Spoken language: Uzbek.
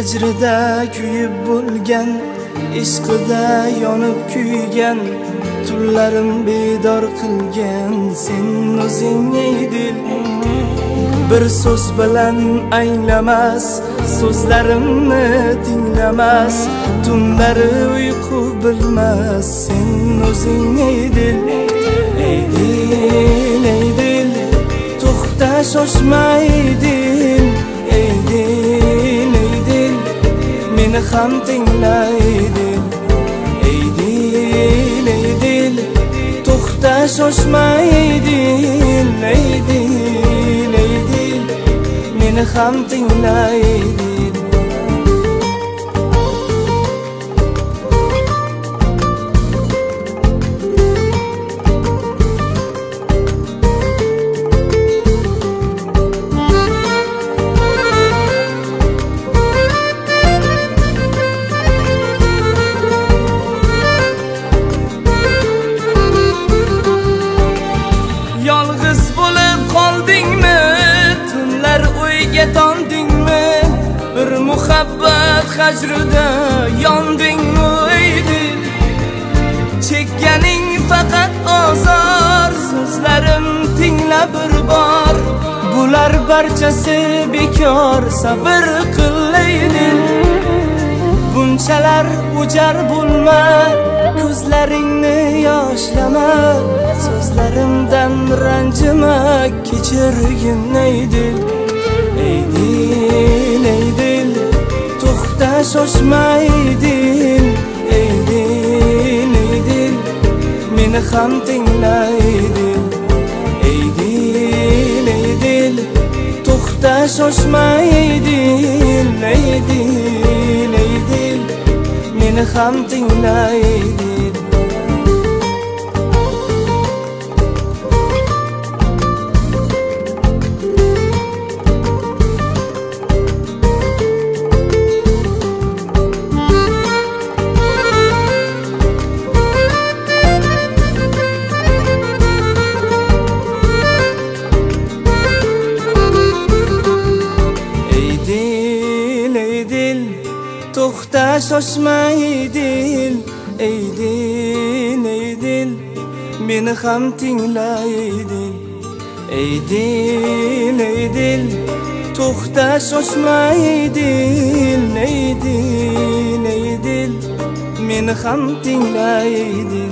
hijrida kuyib bo'lgan, ishqida yonib kuygan, tunlarim bedor qilgan sen o'zing ey dil. Bir so'z bilan anglamas, so'zlarimni tinglamas, tunlari uyqu bilmas sen o'zing ey dil. Ey dil, ey dil, to'xta shoshma ey dil. Ey dil, ey dil, meni ham tingla ey dil. Ey dil, ey dil, to'xta shoshma ey dil. Ey dil, ey dil, meni ham tingla ey dil. Yolg'iz bo'lib qoldingmi? Tunlar o'yga tondingmi? Bir muhabbat hajrida yondingmi ey dil? Chekkaning faqat azor, so'zlarim tingla bir bor. Bular barchasi bekor, sabr qil ey dil. Bunchalar o'jar bo'lma, ko'zlaringni yoshlama, so'zlarimdan ranjima, kechirgin ey dil. Ey dil, ey dil, to'xta shoshma ey dil. Ey dil, ey dil, meni ham tingla ey dil. Ey dil, ey dil, to'xta shoshma ey dil. Ey dil, ey dil, meni ham tingla ey dil. To'xta shoshma ey dil. Ey dil, ey dil, meni ham tingla ey dil. Ey dil, ey dil, to'xta shoshma ey dil. Ey dil, ey dil, meni ham tingla ey dil.